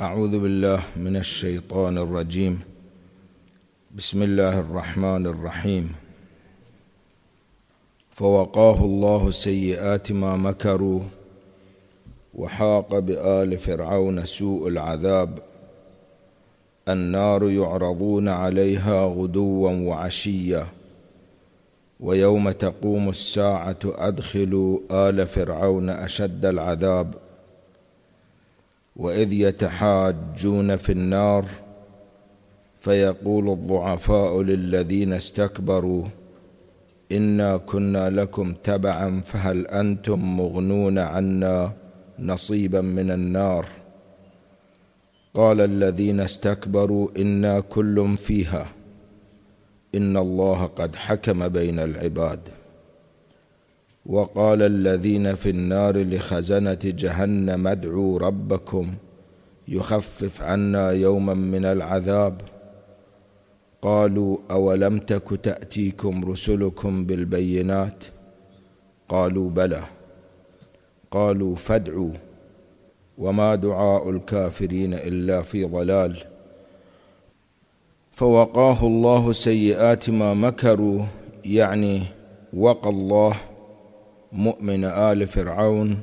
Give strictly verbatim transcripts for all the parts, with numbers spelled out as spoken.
أعوذ بالله من الشيطان الرجيم. بسم الله الرحمن الرحيم. فوقاه الله سيئات ما مكروا وحاق بآل فرعون سوء العذاب. النار يعرضون عليها غدوا وعشيا ويوم تقوم الساعة أدخلوا آل فرعون أشد العذاب. وإذ يتحاجون في النار فيقول الضعفاء للذين استكبروا إنا كنا لكم تبعا فهل أنتم مغنون عنا نصيبا من النار. قال الذين استكبروا إنا كل فيها إن الله قد حكم بين العباد. وقال الذين في النار لخزنة جهنم ادعوا ربكم يخفف عنا يوما من العذاب. قالوا أولم تك تأتيكم رسلكم بالبينات قالوا بلى. قالوا فادعوا وما دعاء الكافرين إلا في ضلال. فوقاه الله سيئات ما مكروا، يعني وقى الله مؤمن آل فرعون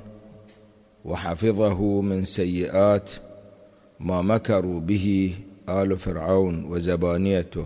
وحفظه من سيئات ما مكروا به آل فرعون وزبانيته.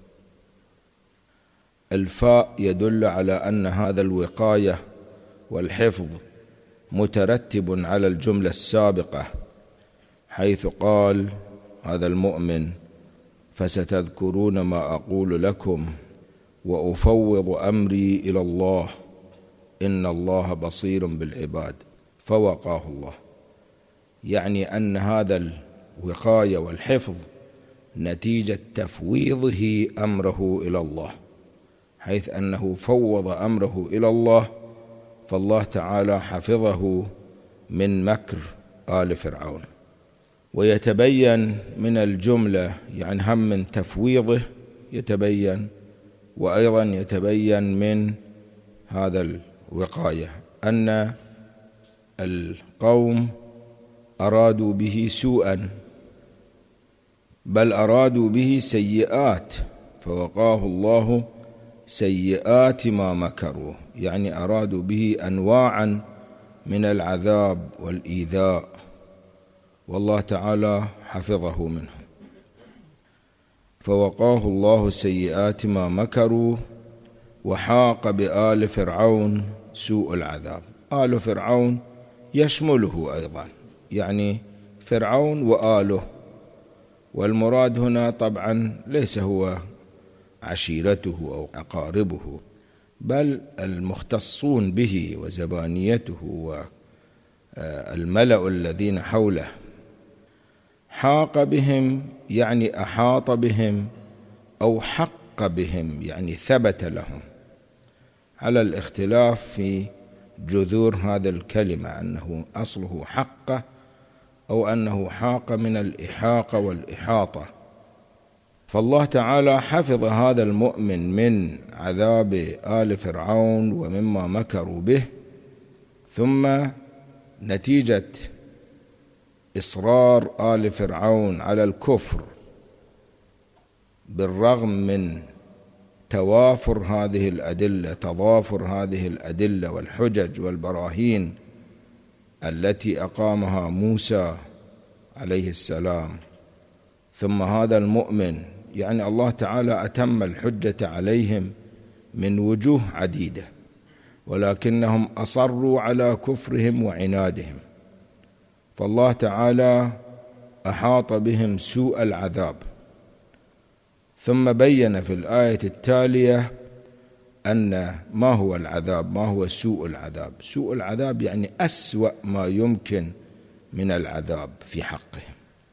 الفاء يدل على أن هذا الوقاية والحفظ مترتب على الجملة السابقة، حيث قال هذا المؤمن فستذكرون ما أقول لكم وأفوض أمري إلى الله إن الله بصير بالعباد. فوقاه الله، يعني أن هذا الوقاية والحفظ نتيجة تفويضه أمره إلى الله، حيث أنه فوض أمره إلى الله فالله تعالى حفظه من مكر آل فرعون. ويتبين من الجملة، يعني هم من تفويضه يتبين، وأيضا يتبين من هذا الوقاية أن القوم أرادوا به سوءا، بل أرادوا به سيئات، فوقاه الله سيئات ما مكروا، يعني أرادوا به أنواعا من العذاب والإيذاء، والله تعالى حفظه منه. فوقاه الله سيئات ما مكروا وحاق بآل فرعون سوء العذاب. آل فرعون يشمله أيضا، يعني فرعون وآله، والمراد هنا طبعا ليس هو عشيرته أو أقاربه، بل المختصون به وزبانيته والملأ الذين حوله. حاق بهم يعني أحاط بهم أو حق بهم، يعني ثبت لهم، على الاختلاف في جذور هذا الكلمة، أنه أصله حق أو أنه حاق من الإحاقة والإحاطة. فالله تعالى حفظ هذا المؤمن من عذاب آل فرعون ومما مكروا به، ثم نتيجة إصرار آل فرعون على الكفر بالرغم من توافر هذه الأدلة، تضافر هذه الأدلة والحجج والبراهين التي أقامها موسى عليه السلام، ثم هذا المؤمن، يعني الله تعالى أتم الحجة عليهم من وجوه عديدة، ولكنهم أصروا على كفرهم وعنادهم، فالله تعالى أحاط بهم سوء العذاب. ثم بين في الآية التالية أن ما هو العذاب، ما هو سوء العذاب. سوء العذاب يعني أسوأ ما يمكن من العذاب في حقهم.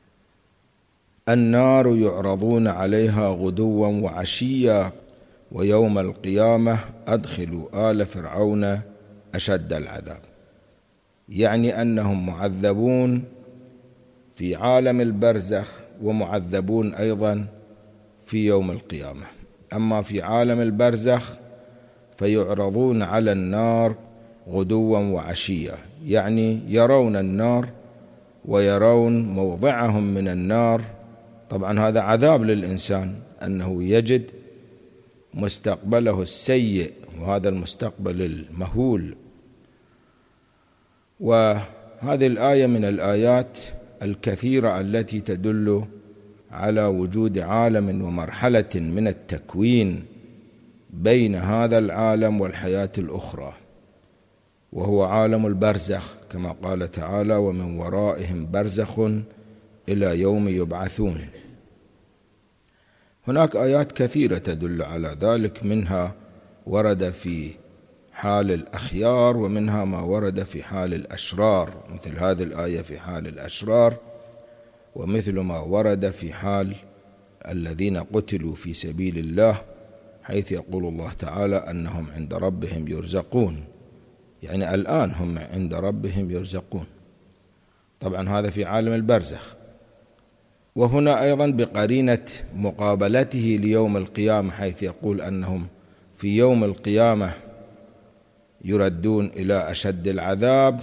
النار يعرضون عليها غدوا وعشيا ويوم القيامة أدخلوا آل فرعون أشد العذاب، يعني أنهم معذبون في عالم البرزخ ومعذبون أيضا في يوم القيامة. أما في عالم البرزخ فيعرضون على النار غدوا وعشيا، يعني يرون النار ويرون موضعهم من النار. طبعا هذا عذاب للإنسان أنه يجد مستقبله السيء، وهذا المستقبل المهول. وهذه الآية من الآيات الكثيرة التي تدل على وجود عالم ومرحلة من التكوين بين هذا العالم والحياة الأخرى، وهو عالم البرزخ، كما قال تعالى: ومن ورائهم برزخ إلى يوم يبعثون. هناك آيات كثيرة تدل على ذلك، منها ورد في حال الأخيار، ومنها ما ورد في حال الأشرار، مثل هذه الآية في حال الأشرار، ومثل ما ورد في حال الذين قتلوا في سبيل الله، حيث يقول الله تعالى أنهم عند ربهم يرزقون، يعني الآن هم عند ربهم يرزقون. طبعا هذا في عالم البرزخ. وهنا أيضا بقرينة مقابلته ليوم القيامة، حيث يقول أنهم في يوم القيامة يردون إلى أشد العذاب،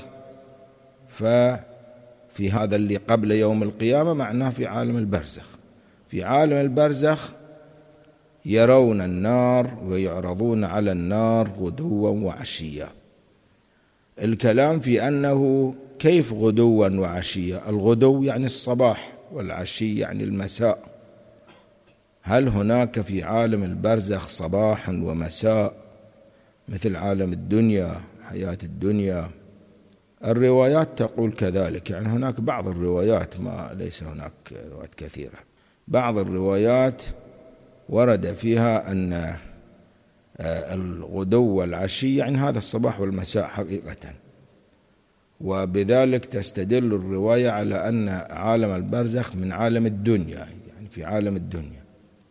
ففي هذا اللي قبل يوم القيامة معناه في عالم البرزخ. في عالم البرزخ يرون النار ويعرضون على النار غدوا وعشيا. الكلام في أنه كيف غدوا وعشيا؟ الغدو يعني الصباح، والعشي يعني المساء. هل هناك في عالم البرزخ صباح ومساء مثل عالم الدنيا، حياة الدنيا؟ الروايات تقول كذلك، يعني هناك بعض الروايات، ما ليس هناك روايات كثيرة. بعض الروايات ورد فيها أن الغدو والعشي يعني هذا الصباح والمساء حقيقة، وبذلك تستدل الرواية على أن عالم البرزخ من عالم الدنيا، يعني في عالم الدنيا.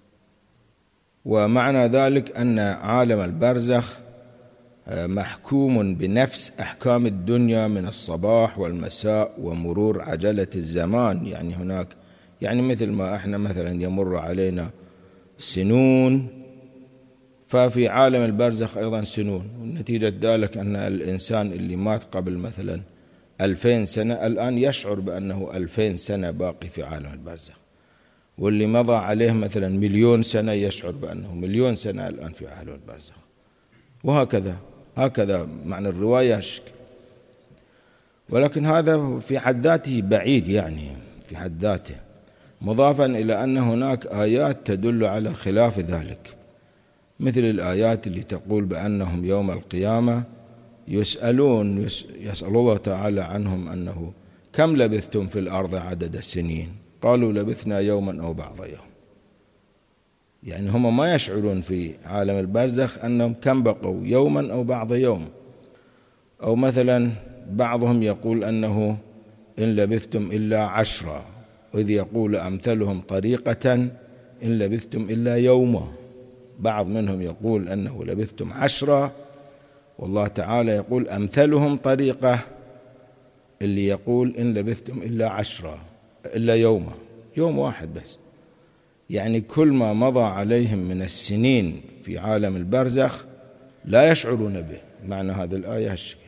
ومعنى ذلك أن عالم البرزخ محكوم بنفس أحكام الدنيا من الصباح والمساء ومرور عجلة الزمان، يعني هناك يعني مثل ما احنا مثلا يمر علينا سنون، ففي عالم البرزخ أيضا سنون. ونتيجة ذلك أن الإنسان اللي مات قبل مثلا ألفين سنة الآن يشعر بأنه ألفين سنة باقي في عالم البرزخ، واللي مضى عليه مثلا مليون سنة يشعر بأنه مليون سنة الآن في عالم البرزخ، وهكذا هكذا معنى الرواية الشكل. ولكن هذا في حد ذاته بعيد، يعني في حد ذاته، مضافا إلى أن هناك آيات تدل على خلاف ذلك، مثل الآيات اللي تقول بأنهم يوم القيامة يسألون يسأل الله تعالى عنهم أنه كم لبثتم في الأرض عدد السنين؟ قالوا لبثنا يوما أو بعض يوم. يعني هم ما يشعرون في عالم البرزخ أنهم كم بقوا، يوما أو بعض يوم. أو مثلا بعضهم يقول أنه إن لبثتم إلا عشرة، وإذ يقول أمثلهم طريقة إن لبثتم إلا يوما. بعض منهم يقول أنه لبثتم عشرة، والله تعالى يقول أمثلهم طريقة، اللي يقول إن لبثتم إلا عشرة إلا يوما، يوم واحد بس. يعني كل ما مضى عليهم من السنين في عالم البرزخ لا يشعرون به. معنى هذه الآية هالشكل.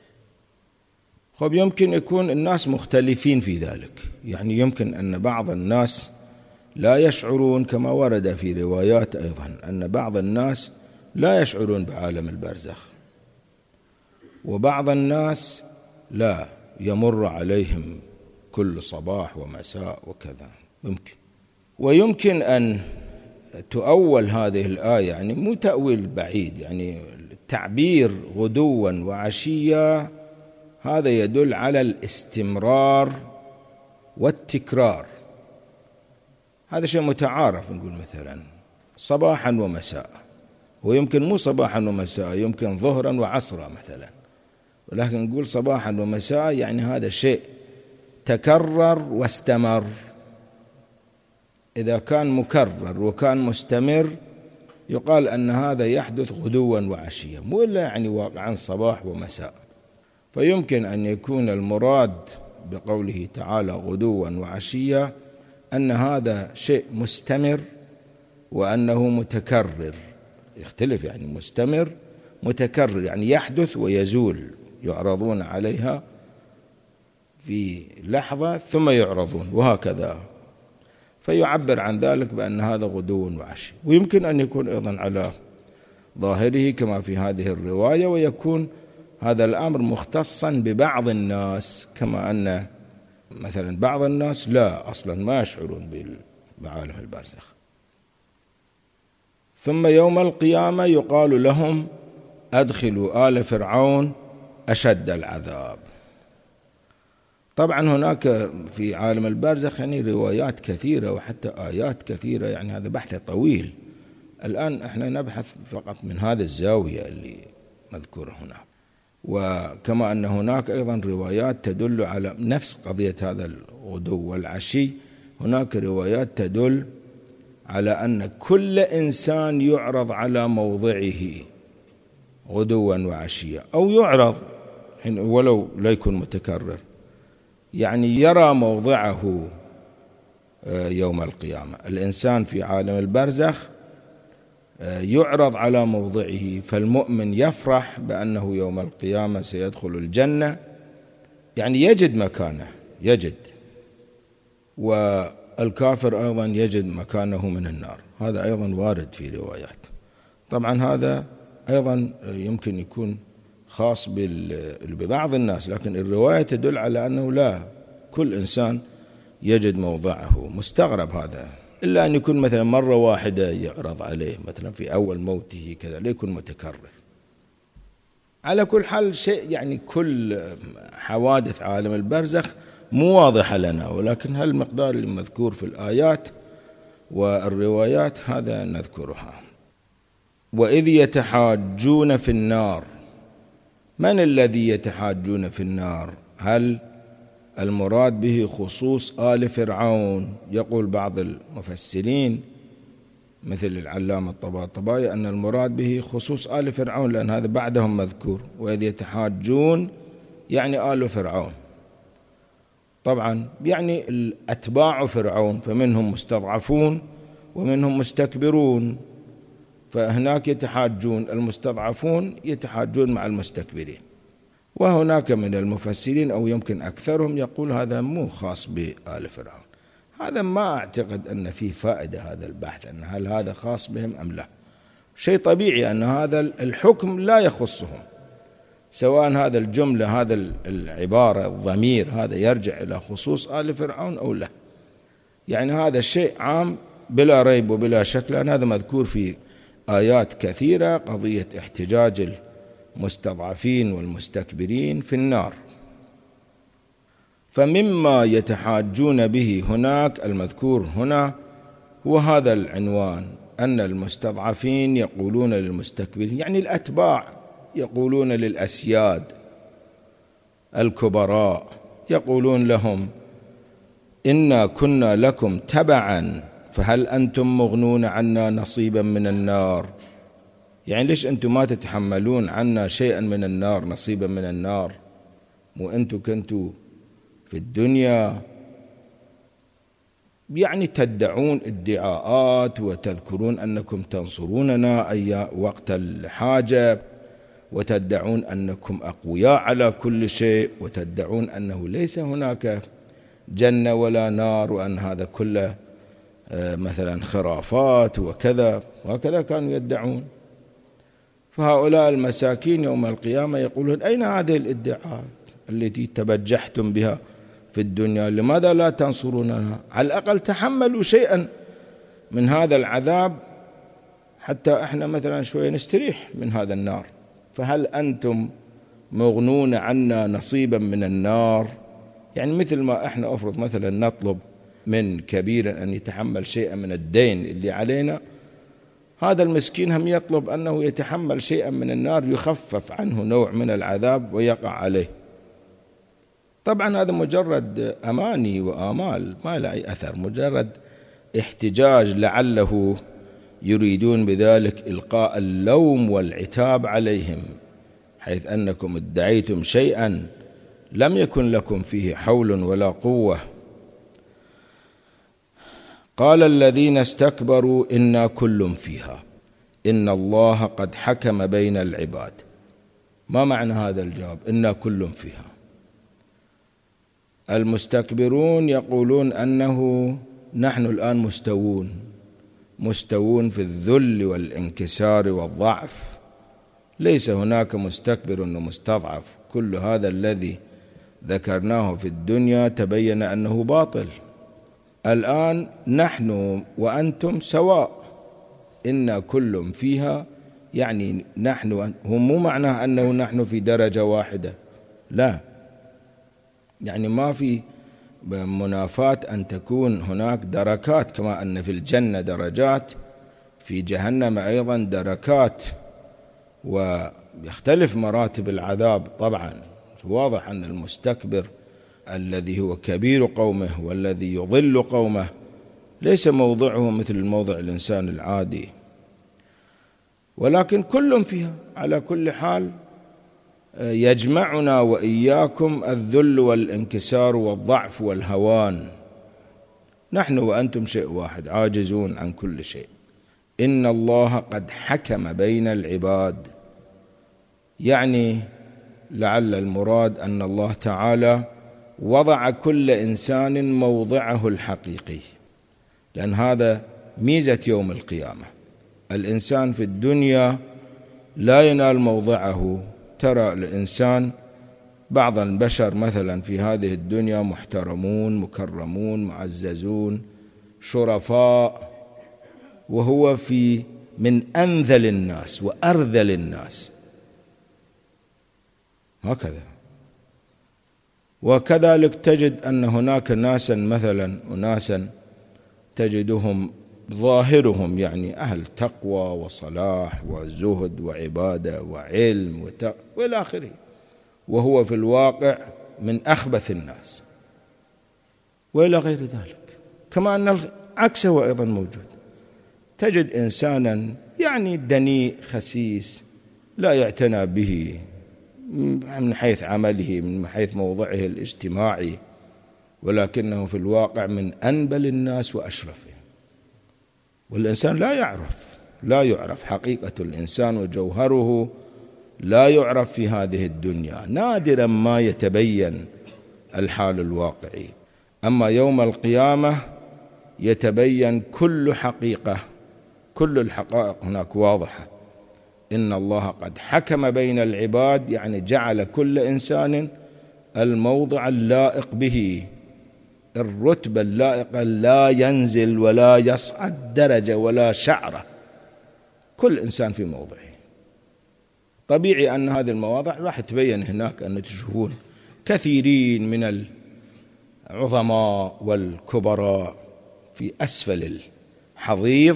خب يمكن يكون الناس مختلفين في ذلك، يعني يمكن أن بعض الناس لا يشعرون، كما ورد في روايات أيضا أن بعض الناس لا يشعرون بعالم البرزخ، وبعض الناس لا، يمر عليهم كل صباح ومساء وكذا. ممكن. ويمكن أن تؤول هذه الآية، يعني مو تأويل بعيد، يعني التعبير غدوا وعشيا هذا يدل على الاستمرار والتكرار. هذا شيء متعارف، نقول مثلا صباحا ومساء، ويمكن مو صباحا ومساء، يمكن ظهرا وعصرا مثلا، ولكن نقول صباحا ومساء، يعني هذا شيء تكرر واستمر. إذا كان مكرر وكان مستمر يقال أن هذا يحدث غدوا وعشيا، مو إلا يعني واقعا صباح ومساء. فيمكن أن يكون المراد بقوله تعالى غدوا وعشيا أن هذا شيء مستمر وأنه متكرر. يختلف، يعني مستمر متكرر، يعني يحدث ويزول، يعرضون عليها في لحظة ثم يعرضون وهكذا، فيعبر عن ذلك بأن هذا غدو وعشي. ويمكن أن يكون أيضا على ظاهره كما في هذه الرواية، ويكون هذا الأمر مختصا ببعض الناس، كما أن مثلا بعض الناس لا أصلا ما يشعرون بعالم البرزخ. ثم يوم القيامة يقال لهم أدخلوا آل فرعون أشد العذاب. طبعا هناك في عالم البرزخ يعني روايات كثيرة وحتى آيات كثيرة، يعني هذا بحث طويل. الآن احنا نبحث فقط من هذا الزاوية اللي مذكورة هنا. وكما أن هناك أيضا روايات تدل على نفس قضية هذا الغدو والعشي، هناك روايات تدل على أن كل إنسان يعرض على موضعه غدوا وعشيا، أو يعرض ولو لا يكون متكرر، يعني يرى موضعه يوم القيامة. الإنسان في عالم البرزخ يعرض على موضعه، فالمؤمن يفرح بأنه يوم القيامة سيدخل الجنة، يعني يجد مكانه يجد، والكافر أيضا يجد مكانه من النار. هذا أيضا وارد في روايات. طبعا هذا أيضا يمكن يكون خاص ببعض الناس، لكن الرواية تدل على أنه لا، كل إنسان يجد موضعه. مستغرب هذا، إلا أن يكون مثلا مرة واحدة يعرض عليه مثلا في أول موته كذا، لا يكون متكرر. على كل حال شيء يعني كل حوادث عالم البرزخ مو واضحة لنا، ولكن هالمقدار اللي مذكور في الآيات والروايات هذا نذكرها. وإذ يتحاجون في النار، من الذي يتحاجون في النار؟ هل المراد به خصوص آل فرعون؟ يقول بعض المفسرين مثل العلامة الطباطبائي أن المراد به خصوص آل فرعون، لأن هذا بعدهم مذكور. وإذ يتحاجون يعني آل فرعون، طبعا يعني الأتباع فرعون، فمنهم مستضعفون ومنهم مستكبرون، فهناك يتحاجون المستضعفون يتحاجون مع المستكبرين. وهناك من المفسرين أو يمكن أكثرهم يقول هذا مو خاص بآل فرعون. هذا ما أعتقد أن فيه فائدة هذا البحث، أن هل هذا خاص بهم أم لا. شيء طبيعي أن هذا الحكم لا يخصهم، سواء هذا الجملة هذا العبارة الضمير هذا يرجع إلى خصوص آل فرعون أو لا. يعني هذا الشيء عام بلا ريب وبلا شك، لأن هذا مذكور في آيات كثيرة، قضية احتجاج المستضعفين والمستكبرين في النار. فمما يتحاجون به هناك المذكور هنا هو هذا العنوان، أن المستضعفين يقولون للمستكبرين، يعني الأتباع يقولون للأسياد الكبراء، يقولون لهم إنا كنا لكم تبعا فهل أنتم مغنون عنا نصيبا من النار. يعني ليش أنتم ما تتحملون عنا شيئا من النار، نصيبا من النار؟ مو أنتم كنتوا في الدنيا يعني تدعون ادعاءات وتذكرون أنكم تنصروننا أي وقت الحاجة، وتدعون أنكم أقوياء على كل شيء، وتدعون أنه ليس هناك جنة ولا نار، وأن هذا كله مثلا خرافات وكذا وكذا كانوا يدعون. فهؤلاء المساكين يوم القيامة يقولون أين هذه الادعاءات التي تبجحتم بها في الدنيا؟ لماذا لا تنصروننا؟ على الأقل تحملوا شيئا من هذا العذاب حتى احنا مثلا شوية نستريح من هذا النار. فهل أنتم مغنون عنا نصيبا من النار؟ يعني مثل ما احنا أفرض مثلا نطلب من كبير أن يتحمل شيئا من الدين اللي علينا، هذا المسكين هم يطلب أنه يتحمل شيئا من النار يخفف عنه نوع من العذاب ويقع عليه. طبعا هذا مجرد أماني وآمال ما له أي أثر، مجرد احتجاج لعله يريدون بذلك إلقاء اللوم والعتاب عليهم، حيث أنكم ادعيتم شيئا لم يكن لكم فيه حول ولا قوة. قال الذين استكبروا إنا كل فيها إن الله قد حكم بين العباد. ما معنى هذا الجواب إنا كل فيها؟ المستكبرون يقولون أنه نحن الآن مستوون مستوون في الذل والانكسار والضعف، ليس هناك مستكبر ومستضعف. كل هذا الذي ذكرناه في الدنيا تبين أنه باطل. الآن نحن وأنتم سواء، إن كل فيها، يعني نحن هم مو معناه أنه نحن في درجة واحدة، لا، يعني ما في منافاة أن تكون هناك دركات، كما أن في الجنة درجات، في جهنم أيضا دركات، ويختلف مراتب العذاب. طبعا واضح أن المستكبر الذي هو كبير قومه والذي يضل قومه ليس موضعه مثل الموضع الإنسان العادي، ولكن كل فيها. على كل حال يجمعنا وإياكم الذل والانكسار والضعف والهوان، نحن وأنتم شيء واحد، عاجزون عن كل شيء. إن الله قد حكم بين العباد، يعني لعل المراد أن الله تعالى وضع كل إنسان موضعه الحقيقي، لأن هذا ميزة يوم القيامة. الإنسان في الدنيا لا ينال موضعه. ترى الإنسان بعض البشر مثلا في هذه الدنيا محترمون مكرمون معززون شرفاء، وهو في من أنذل الناس وأرذل الناس، هكذا. وكذلك تجد أن هناك ناسا مثلا وناسا تجدهم ظاهرهم يعني أهل تقوى وصلاح وزهد وعبادة وعلم وت... وإلى آخره، وهو في الواقع من أخبث الناس وإلى غير ذلك. كما أن العكس هو أيضا موجود، تجد إنسانا يعني دنيء خسيس لا يعتنى به من حيث عمله من حيث موضعه الاجتماعي، ولكنه في الواقع من أنبل الناس وأشرفهم. والإنسان لا يعرف لا يعرف حقيقة الإنسان وجوهره، لا يعرف في هذه الدنيا، نادرا ما يتبين الحال الواقعي. أما يوم القيامة يتبين كل حقيقة، كل الحقائق هناك واضحة. إن الله قد حكم بين العباد، يعني جعل كل إنسان الموضع اللائق به، الرتبة اللائقة، لا ينزل ولا يصعد درجة ولا شعرة، كل إنسان في موضعه. طبيعي أن هذه المواضع راح تبين هناك، أن تشوفون كثيرين من العظماء والكبراء في أسفل الحضيض،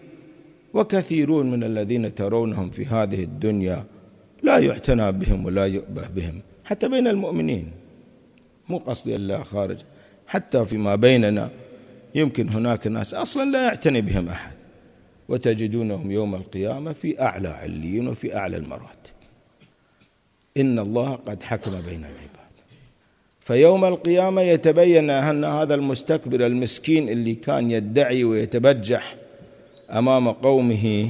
وكثيرون من الذين ترونهم في هذه الدنيا لا يعتنى بهم ولا يؤبه بهم، حتى بين المؤمنين، مو قصدي إلا خارج، حتى فيما بيننا يمكن هناك ناس أصلا لا يعتني بهم أحد، وتجدونهم يوم القيامة في أعلى عليين وفي أعلى المراتب. إن الله قد حكم بين العباد. فيوم القيامة يتبين أن هذا المستكبر المسكين اللي كان يدعي ويتبجح أمام قومه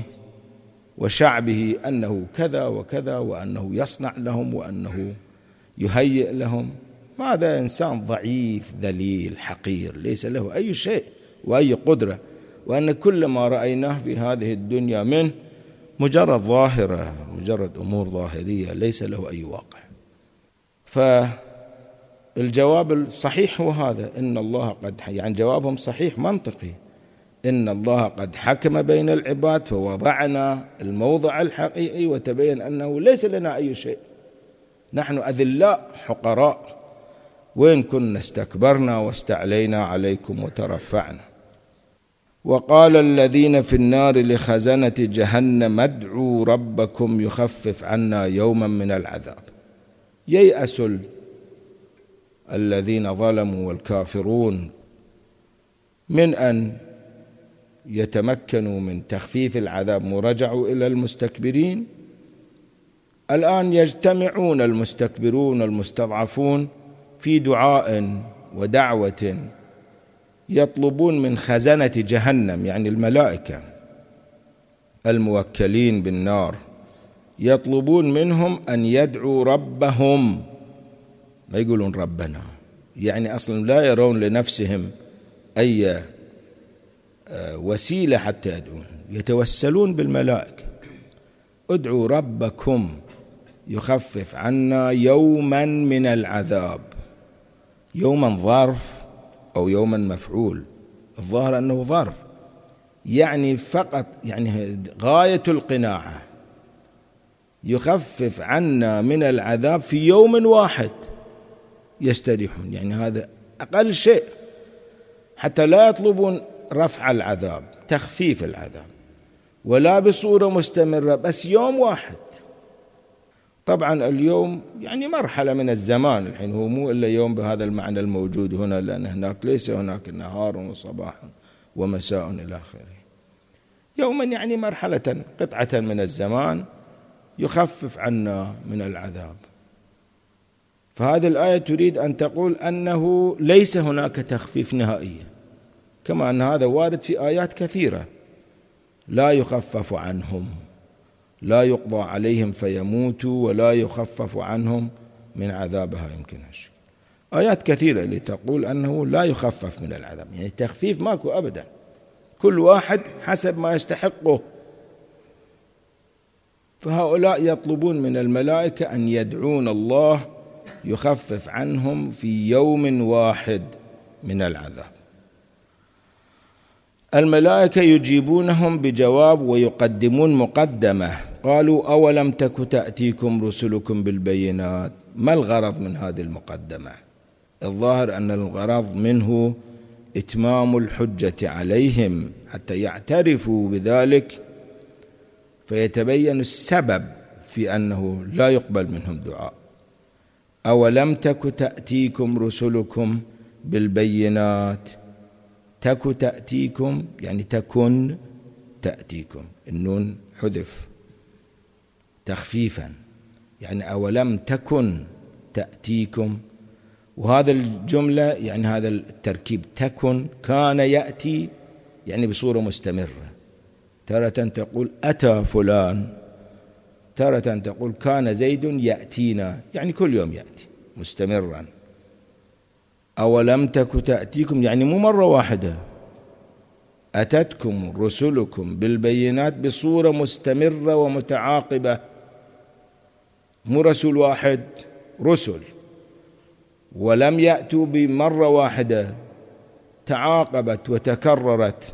وشعبه أنه كذا وكذا، وأنه يصنع لهم وأنه يهيئ لهم، هذا إنسان ضعيف ذليل حقير ليس له أي شيء وأي قدرة، وأن كل ما رأيناه في هذه الدنيا منه مجرد ظاهرة، مجرد أمور ظاهرية، ليس له أي واقع. فالجواب الصحيح هو هذا، إن الله قد، يعني جوابهم صحيح منطقي، إن الله قد حكم بين العباد فوضعنا الموضع الحقيقي، وتبين أنه ليس لنا أي شيء، نحن أذلاء حقراء، وإن كنا استكبرنا واستعلينا عليكم وترفعنا. وقال الذين في النار لخزنة جهنم ادعوا ربكم يخفف عنا يوما من العذاب. ييأس الذين ظلموا والكافرون من أن يتمكنوا من تخفيف العذاب، ورجعوا إلى المستكبرين. الآن يجتمعون المستكبرون المستضعفون في دعاء ودعوة، يطلبون من خزنة جهنم، يعني الملائكة الموكلين بالنار، يطلبون منهم أن يدعوا ربهم، ما يقولون ربنا، يعني أصلا لا يرون لنفسهم أي وسيلة حتى يدعون، يتوسلون بالملائكة. ادعوا ربكم يخفف عنا يوما من العذاب. يوما ظرف أو يوما مفعول، الظاهر أنه ظرف، يعني فقط يعني غاية القناعة، يخفف عنا من العذاب في يوم واحد يستريحون، يعني هذا أقل شيء، حتى لا يطلبون رفع العذاب، تخفيف العذاب، ولا بصورة مستمرة، بس يوم واحد. طبعا اليوم يعني مرحلة من الزمان، الحين هو مو إلا يوم بهذا المعنى الموجود هنا، لأن هناك ليس هناك نهار وصباح ومساء إلى آخره. يوما يعني مرحلة، قطعة من الزمان يخفف عنا من العذاب. فهذه الآية تريد أن تقول أنه ليس هناك تخفيف نهائي، كما أن هذا وارد في آيات كثيرة. لا يخفف عنهم، لا يقضى عليهم فيموتوا ولا يخفف عنهم من عذابها. يمكن هالشيء آيات كثيرة اللي تقول أنه لا يخفف من العذاب، يعني تخفيف ماكو أبدا، كل واحد حسب ما يستحقه. فهؤلاء يطلبون من الملائكة أن يدعون الله يخفف عنهم في يوم واحد من العذاب. الملائكة يجيبونهم بجواب ويقدمون مقدمة، قالوا أولم تك تأتيكم رسلكم بالبينات. ما الغرض من هذه المقدمة؟ الظاهر أن الغرض منه إتمام الحجة عليهم حتى يعترفوا بذلك، فيتبين السبب في أنه لا يقبل منهم دعاء. أولم تك تأتيكم رسلكم بالبينات، تك تأتيكم يعني تكن تأتيكم، النون حذف تخفيفا، يعني أولم تكن تأتيكم. وهذا الجملة يعني هذا التركيب تكن كان يأتي يعني بصورة مستمرة، تارة تقول أتى فلان، تارة تقول كان زيد يأتينا، يعني كل يوم يأتي مستمرا. أولم تك تأتيكم يعني مو مرة واحدة، أتتكم رسلكم بالبينات بصورة مستمرة ومتعاقبة، مو رسول واحد، رسل، ولم يأتوا بمرة واحدة، تعاقبت وتكررت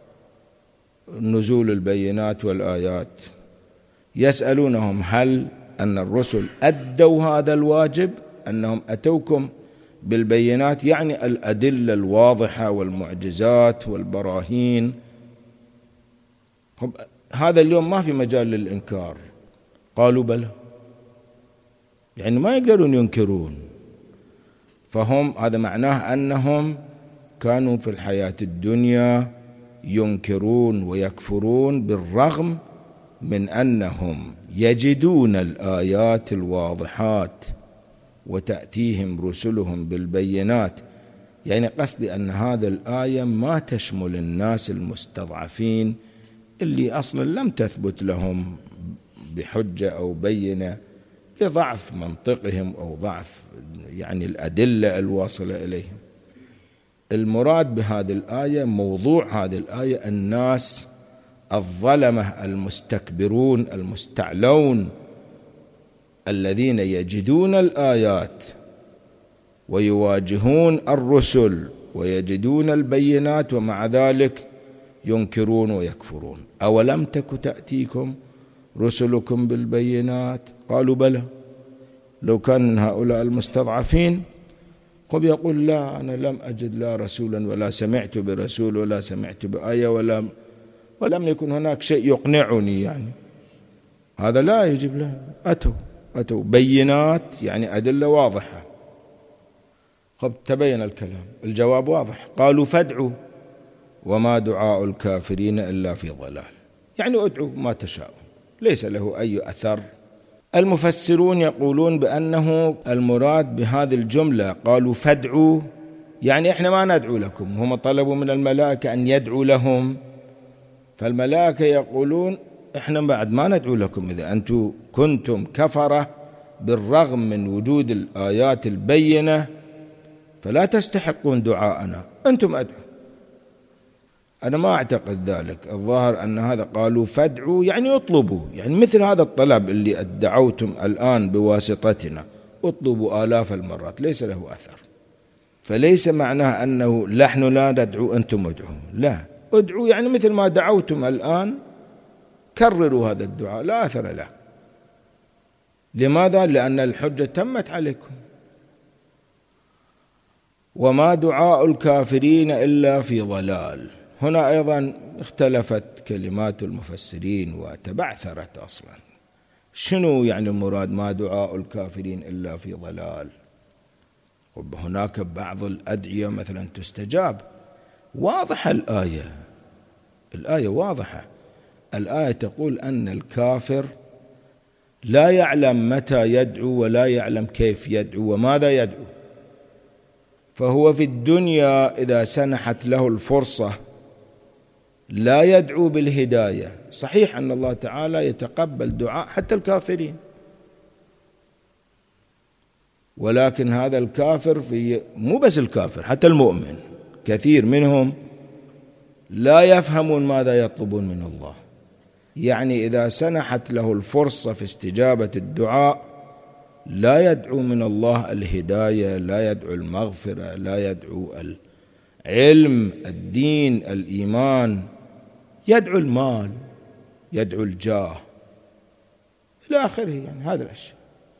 نزول البينات والآيات. يسألونهم هل أن الرسل أدوا هذا الواجب، أنهم أتوكم بالبينات يعني الأدلة الواضحة والمعجزات والبراهين. هذا اليوم ما في مجال للإنكار. قالوا بلى، يعني ما يقدرون ينكرون. فهم هذا معناه أنهم كانوا في الحياة الدنيا ينكرون ويكفرون بالرغم من أنهم يجدون الآيات الواضحات وتأتيهم رسلهم بالبينات. يعني قصدي أن هذا الآية ما تشمل الناس المستضعفين اللي أصلا لم تثبت لهم بحجة أو بينة لضعف منطقهم أو ضعف يعني الأدلة الواصلة إليهم. المراد بهذه الآية، موضوع هذه الآية، الناس الظلمة المستكبرون المستعلون الذين يجدون الآيات ويواجهون الرسل ويجدون البينات ومع ذلك ينكرون ويكفرون. أولم تك تأتيكم رسلكم بالبينات، قالوا بلى. لو كان من هؤلاء المستضعفين قد يقول لا، أنا لم أجد لا رسولا ولا سمعت برسول ولا سمعت بآية ولا ولم يكن هناك شيء يقنعني، يعني هذا لا يجب له. أتوا أتوا بينات يعني أدلة واضحة. خب تبين الكلام، الجواب واضح. قالوا فادعوا وما دعاء الكافرين إلا في ضلال، يعني ادعوا ما تشاء ليس له أي أثر. المفسرون يقولون بأنه المراد بهذه الجملة قالوا فادعوا يعني إحنا ما ندعو لكم، هم طلبوا من الملائكة أن يدعوا لهم، فالملائكة يقولون إحنا بعد ما ندعو لكم إذا أنتم كنتم كفرة بالرغم من وجود الآيات البينة، فلا تستحقون دعاءنا، أنتم أدعوا. أنا ما أعتقد ذلك، الظاهر أن هذا قالوا فادعوا يعني اطلبوا، يعني مثل هذا الطلب اللي ادعوتم الآن بواسطتنا اطلبوا آلاف المرات ليس له أثر. فليس معناه أنه نحن لا ندعو أنتم ادعوا، لا، ادعوا يعني مثل ما دعوتم الآن كرروا هذا الدعاء، لا أثر له. لماذا؟ لأن الحجة تمت عليكم. وما دعاء الكافرين إلا في ضلال. هنا أيضا اختلفت كلمات المفسرين وتبعثرت أصلا. شنو يعني المراد ما دعاء الكافرين إلا في ضلال؟ هناك بعض الأدعية مثلا تستجاب، واضحة الآية، الآية واضحة، الآية تقول أن الكافر لا يعلم متى يدعو ولا يعلم كيف يدعو وماذا يدعو، فهو في الدنيا إذا سنحت له الفرصة لا يدعو بالهداية. صحيح أن الله تعالى يتقبل دعاء حتى الكافرين، ولكن هذا الكافر في مو بس الكافر، حتى المؤمن كثير منهم لا يفهمون ماذا يطلبون من الله. يعني إذا سنحت له الفرصة في استجابة الدعاء لا يدعو من الله الهداية، لا يدعو المغفرة، لا يدعو العلم، الدين، الإيمان، يدعو المال، يدعو الجاه إلى آخره، يعني هذا الأشياء.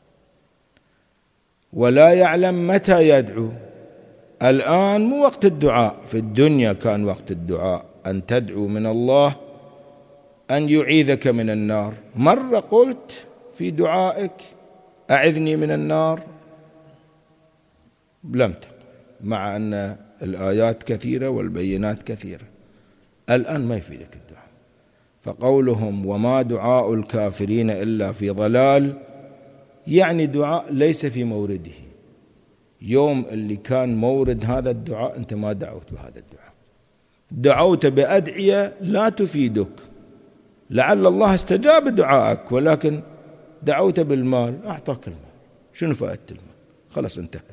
ولا يعلم متى يدعو. الآن مو وقت الدعاء، في الدنيا كان وقت الدعاء، أن تدعو من الله أن يعيذك من النار. مرة قلت في دعائك أعذني من النار؟ لم تقل، مع أن الآيات كثيرة والبينات كثيرة. الآن ما يفيدك الدعاء. فقولهم وما دعاء الكافرين إلا في ضلال، يعني دعاء ليس في مورده. يوم اللي كان مورد هذا الدعاء أنت ما دعوت بهذا الدعاء، دعوت بأدعية لا تفيدك. لعل الله استجاب دعائك، ولكن دعوت بالمال، أعطاك المال، شنو فائدة المال؟ خلاص انتهت.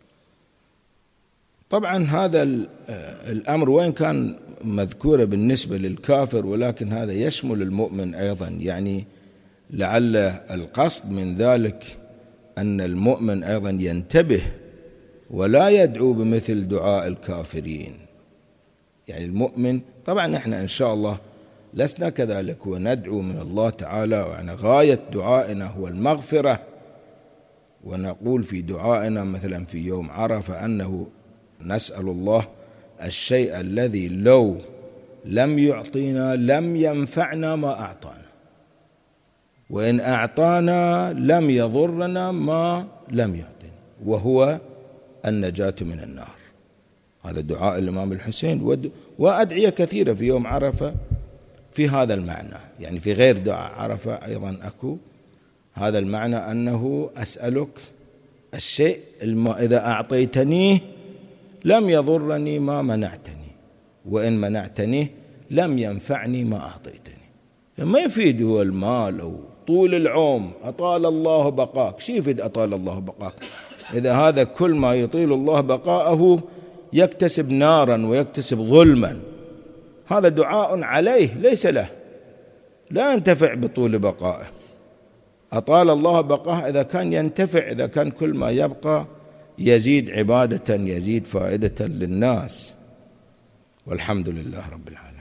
طبعا هذا الأمر وين كان مذكورة بالنسبة للكافر، ولكن هذا يشمل المؤمن أيضا. يعني لعل القصد من ذلك أن المؤمن أيضا ينتبه ولا يدعو بمثل دعاء الكافرين. يعني المؤمن، طبعا احنا إن شاء الله لسنا كذلك، وندعو من الله تعالى، يعني غاية دعائنا هو المغفرة. ونقول في دعائنا مثلا في يوم عرفة أنه نسأل الله الشيء الذي لو لم يعطينا لم ينفعنا ما أعطانا، وإن أعطانا لم يضرنا ما لم يعطينا، وهو النجاة من النار. هذا دعاء الإمام الحسين، وأدعية كثيرة في يوم عرفة في هذا المعنى. يعني في غير دعاء عرفة أيضا أكو هذا المعنى، أنه أسألك الشيء إذا أعطيتنيه لم يضرني ما منعتني، وإن منعتني لم ينفعني ما أعطيتني. ما يفيد هو المال أو طول العمر، أطال الله بقاك. شو يفيد أطال الله بقاك إذا هذا كل ما يطيل الله بقاءه يكتسب نارا ويكتسب ظلما؟ هذا دعاء عليه ليس له، لا ينتفع بطول بقائه. أطال الله بقاه إذا كان ينتفع، إذا كان كل ما يبقى يزيد عبادة، يزيد فائدة للناس. والحمد لله رب العالمين.